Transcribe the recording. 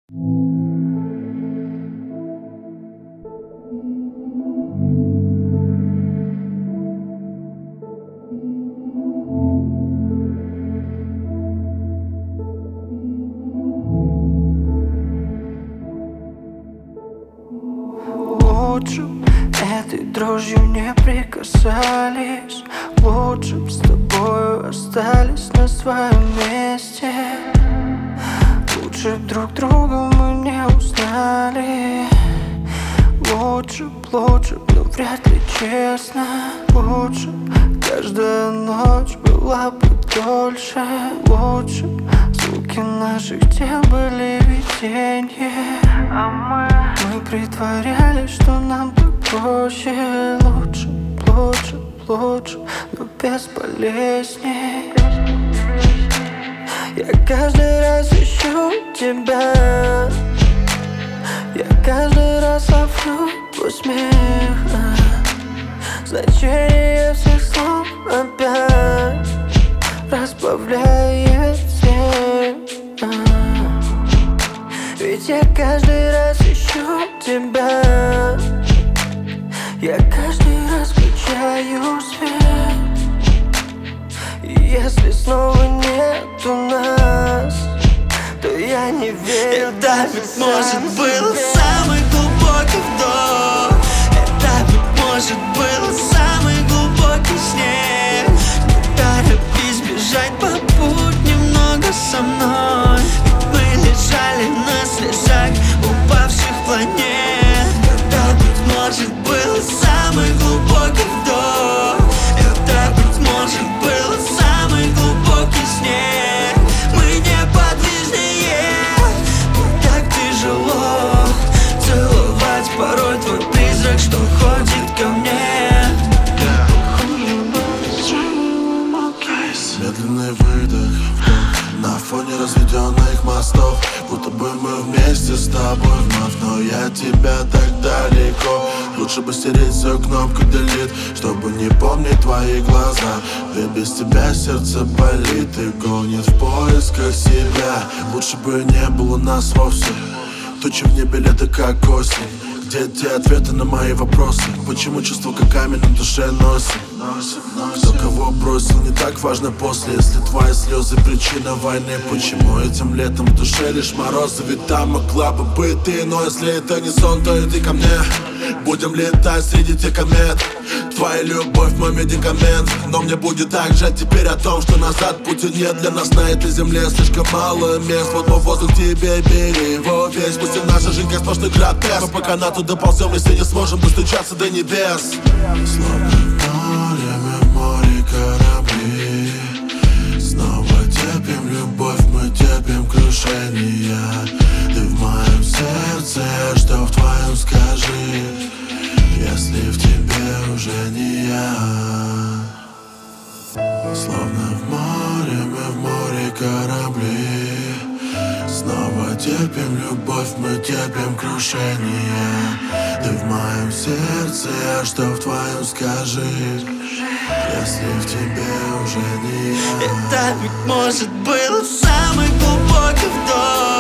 Лучше б этой дрожью не прикасались. Лучше б с тобою остались на своем месте. Лучше б друг друга мы не узнали. Лучше б, но вряд ли честно. Лучше б каждая ночь была бы дольше. Лучше б звуки наших тел были видения. А мы притворялись, что нам так проще. Лучше, но бесполезней. Я каждый раз ищу тебя. Я каждый раз ловлю твой смех. Значение всех слов опять разбавляет всех. Ведь я каждый раз ищу тебя. Я каждый раз включаю свет. И если снова нету нас, то я не верю. Это ведь может был самый глубокий вдох. Это ведь может был самый глубокий снег. Не торопись бежать по путь немного со мной. Ведь мы лежали на слезах упавших планет. Это ведь может был самый глубокий вдох. Это ведь может был самый глубокий снег. Мы неподвижнее. Так тяжело целовать порой твой призрак, что ходит ко мне. Медленный выдох, вдох на фоне разведенных мостов. Будто бы мы вместе с тобой вновь, но я тебя так далеко. Лучше бы стереть свою кнопку delete, чтобы не помнить твои глаза. Ведь без тебя сердце болит и гонит в поисках себя. Лучше бы не было нас вовсе. Тучи в небе, лето как осень. Где те ответы на мои вопросы? Почему чувство как камень на душе носит? Кто кого бросил, не так важно после. Если твои слезы причина войны, почему этим летом в душе лишь морозы? Ведь там могла бы быть ты, но если это не сон, то иди ко мне. Будем летать среди тех комет. Твоя любовь мой медикамент. Но мне будет так жаль теперь о том, что назад пути нет. Для нас на этой земле слишком мало мест. Вот мой воздух тебе, бери его весь. Пусть и наша жизнь как сплошной гротеск, но пока на туда ползем, если не сможем достучаться до небес. Словно в море корабли. Снова терпим любовь, мы терпим крушение. Ты в моем сердце, что в твоем скажи, если в тебе уже не я. Словно в море, мы в море корабли. Снова терпим любовь, мы терпим крушение. Ты в моем сердце, что в твоем скажи, если в тебе уже не я. Это ведь может был самый глубокий вдох.